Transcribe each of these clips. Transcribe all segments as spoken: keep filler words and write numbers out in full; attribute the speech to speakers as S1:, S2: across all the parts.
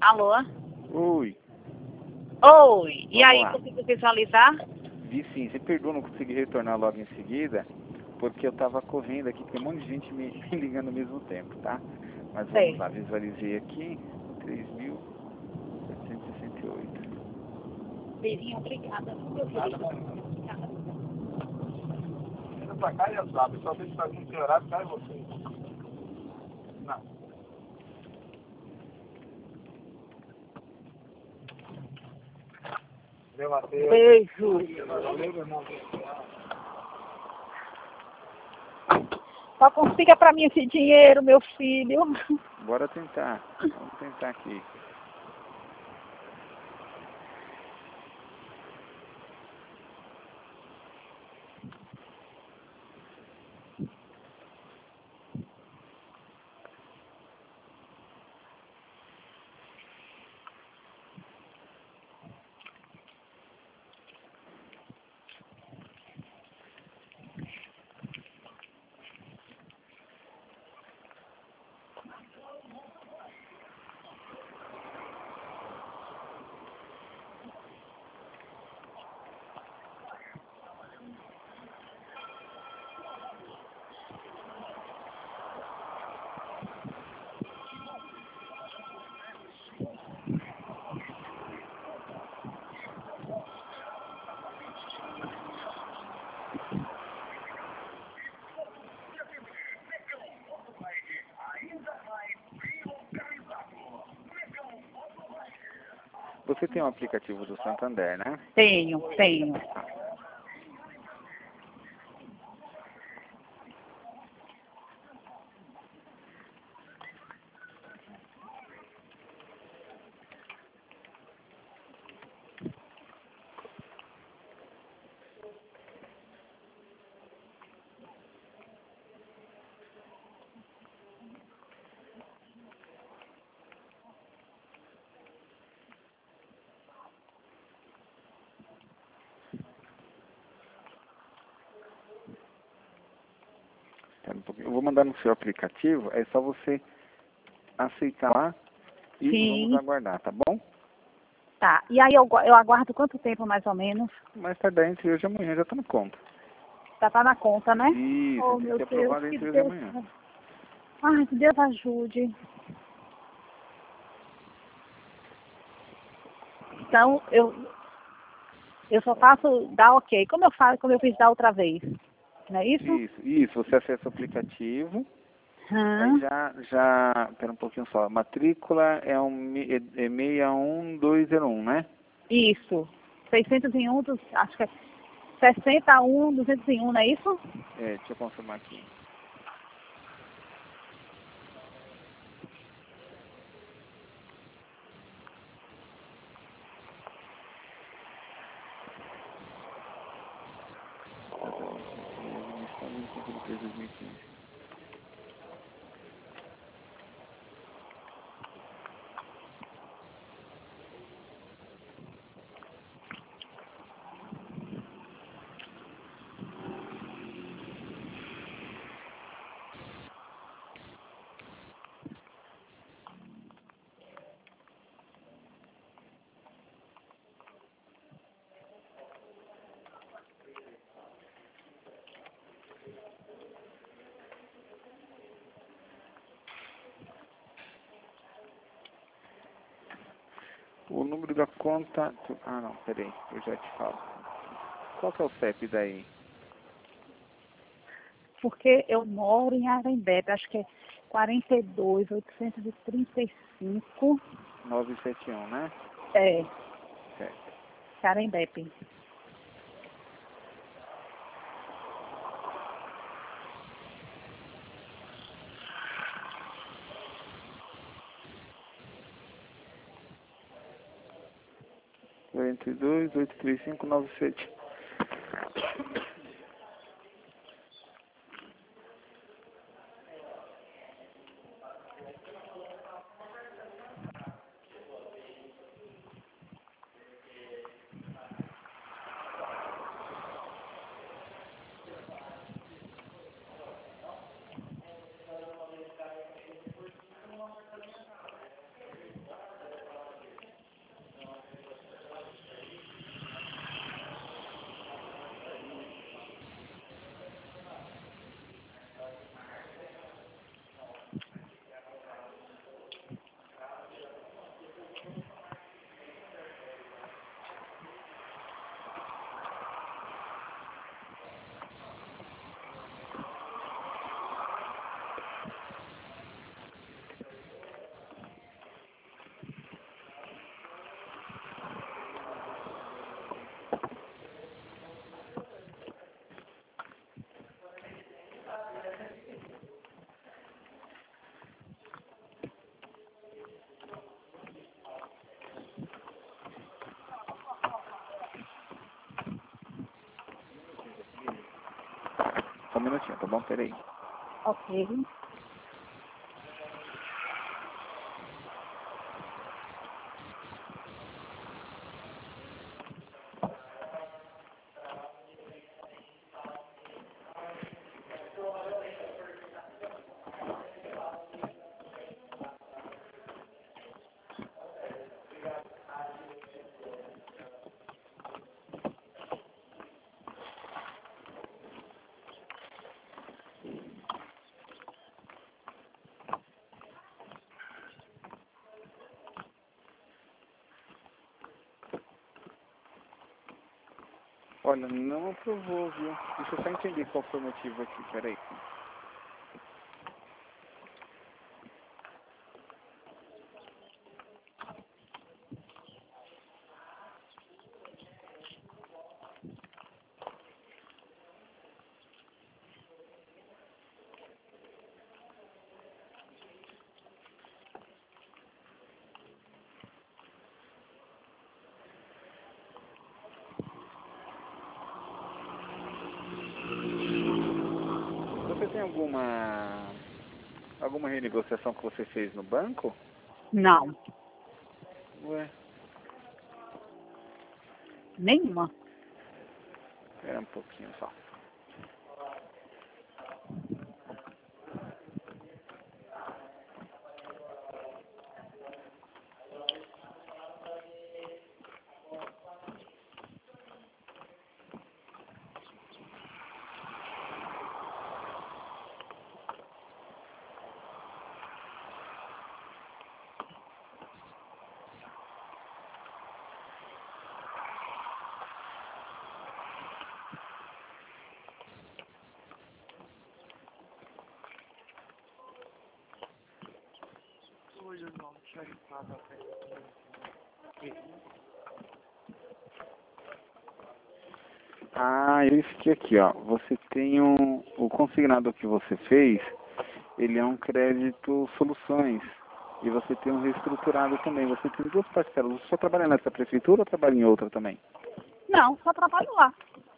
S1: Alô?
S2: Oi.
S1: Oi. E
S2: Vamos
S1: aí,
S2: lá.
S1: conseguiu visualizar?
S2: Vi sim, você perdoa, não consegui retornar logo em seguida, porque eu estava correndo aqui, tem um monte de gente me, me ligando ao mesmo tempo, tá? Mas vamos
S1: Sei.
S2: lá, visualizei aqui, três mil setecentos e sessenta e oito.
S1: Beirinho, obrigada. Meu querido. Obrigada.
S3: Pra cá já sabe, só se faz um horário, cai você. Não. Debateu.
S1: Beijo.
S3: Valeu, meu irmão.
S1: Só consiga pra mim esse dinheiro, meu filho.
S2: Bora tentar, vamos tentar aqui. Você tem um aplicativo do Santander, né?
S1: Tenho, tenho.
S2: Espera um pouquinho. Eu vou mandar no seu aplicativo, é só você aceitar lá e
S1: Sim.
S2: vamos aguardar, tá bom?
S1: Tá. E aí eu, gu- eu aguardo quanto tempo, mais ou menos?
S2: Mais tarde, entre hoje e amanhã, já tá na conta.
S1: Já tá na conta, né?
S2: Isso,
S1: Oh,
S2: tem que
S1: meu
S2: ser
S1: Deus,
S2: aprovado
S1: que
S2: entre hoje e
S1: Deus...
S2: amanhã.
S1: Ai, que Deus ajude. Então, eu, eu só faço dar ok. Como eu faço, como eu fiz da outra vez. Não é isso?
S2: Isso, isso, você acessa o aplicativo,
S1: Hã?
S2: aí já, já, pera um pouquinho só, a matrícula é, um, me- é, é seis um dois zero um, né?
S1: Isso. seiscentos e um, dos- acho que é sessenta e um, duzentos e um, não é isso?
S2: É, deixa eu confirmar aqui. dois mil e quinze. O número da conta... Ah, não, peraí, eu já te falo. Qual que é o C E P daí?
S1: Porque eu moro em Arembepe, acho que é quarenta e dois, oitocentos e trinta e cinco.
S2: novecentos e setenta e um, né?
S1: É,
S2: Certo.
S1: Arembepe.
S2: quarenta e dois, oitocentos e trinta e cinco, novecentos e setenta. minutinho, tá bom? Peraí.
S1: Ok.
S2: Olha, não aprovou, viu? Deixa eu só entender qual foi o motivo aqui, peraí. Você tem alguma alguma renegociação que você fez no banco?
S1: Não.
S2: Ué,
S1: Nenhuma.
S2: espera um pouquinho só. Ah, eu fiquei aqui, ó. Você tem um... O consignado que você fez, ele é um crédito soluções. E você tem um reestruturado também. Você tem duas parcelas. Você só trabalha nessa prefeitura ou trabalha em outra também?
S1: Não, só trabalho lá.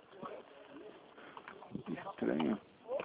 S2: Estranho.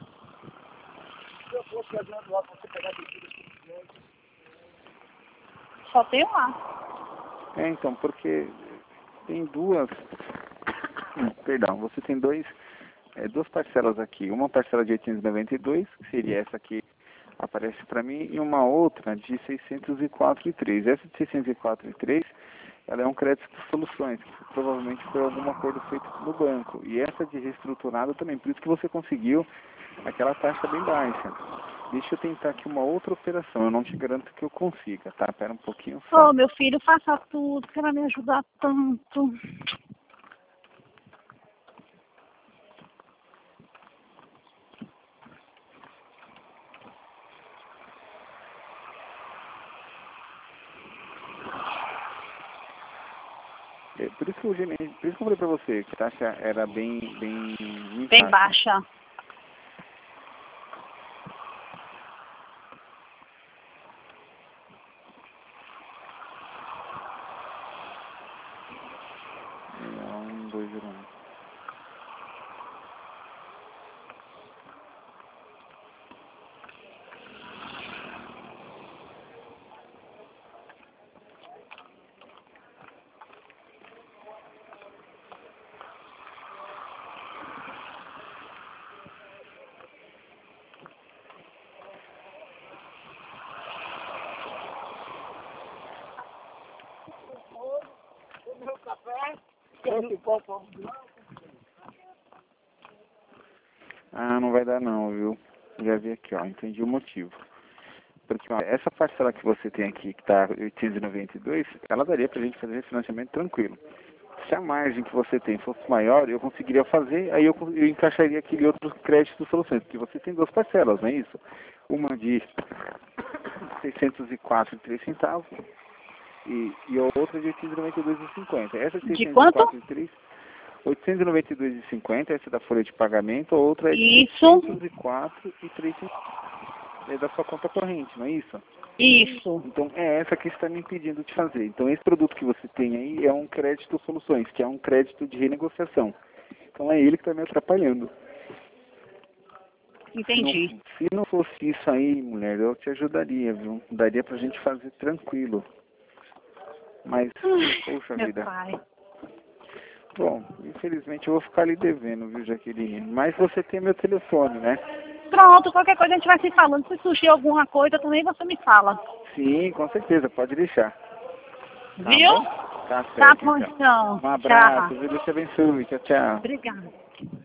S1: Só tenho lá.
S2: É, então, porque tem duas... Hum, perdão, você tem dois, é, duas parcelas aqui. Uma parcela de oitocentos e noventa e dois, que seria essa que aparece para mim, e uma outra de seiscentos e quatro e três. Essa de seiscentos e quatro e três, ela é um crédito por soluções, que provavelmente foi algum acordo feito no banco. E essa de reestruturado também, por isso que você conseguiu aquela taxa bem baixa. Deixa eu tentar aqui uma outra operação, eu não te garanto que eu consiga, tá? Espera um pouquinho só.
S1: Ô, meu filho, faça tudo, que vai me ajudar tanto.
S2: É, por isso que eu, gene- por isso que eu falei pra você que a taxa era bem, bem,
S1: Bem baixa.
S2: É, um, dois, zero, um. Ah, não vai dar não, viu? Já vi aqui, ó, entendi o motivo. Porque ó, essa parcela que você tem aqui, que tá oitocentos e noventa e dois, ela daria pra gente fazer refinanciamento tranquilo. Se a margem que você tem fosse maior, eu conseguiria fazer, aí eu, eu encaixaria aquele outro crédito soluções, porque você tem duas parcelas, não é isso? Uma de seiscentos e quatro e três centavos e, e a outra de oitocentos e noventa e dois e cinquenta. Essa de
S1: De
S2: seiscentos e quatro e
S1: quanto?
S2: três, oitocentos e noventa e dois e cinquenta, essa é da folha de pagamento, a outra é de
S1: Isso.
S2: seiscentos e quatro e três centavos. É da sua conta corrente, não é isso?
S1: Isso.
S2: Então é essa que está me impedindo de fazer. Então esse produto que você tem aí é um crédito soluções, que é um crédito de renegociação. Então é ele que está me atrapalhando.
S1: Entendi.
S2: Se não, se não fosse isso aí, mulher, eu te ajudaria, viu? Daria pra gente fazer tranquilo. Mas, poxa
S1: Meu
S2: vida.
S1: pai.
S2: Bom, infelizmente eu vou ficar lhe devendo, viu, Jaqueline? Mas você tem meu telefone, né?
S1: Pronto, qualquer coisa a gente vai se falando. Se surgir alguma coisa, também você me fala.
S2: Sim, com certeza, pode deixar. Tá
S1: Viu?
S2: bom? Tá
S1: Tá
S2: certo,
S1: bom,
S2: então.
S1: então.
S2: Um abraço,
S1: Tchau.
S2: viu? Deus te abençoe. Tchau, tchau.
S1: Obrigada.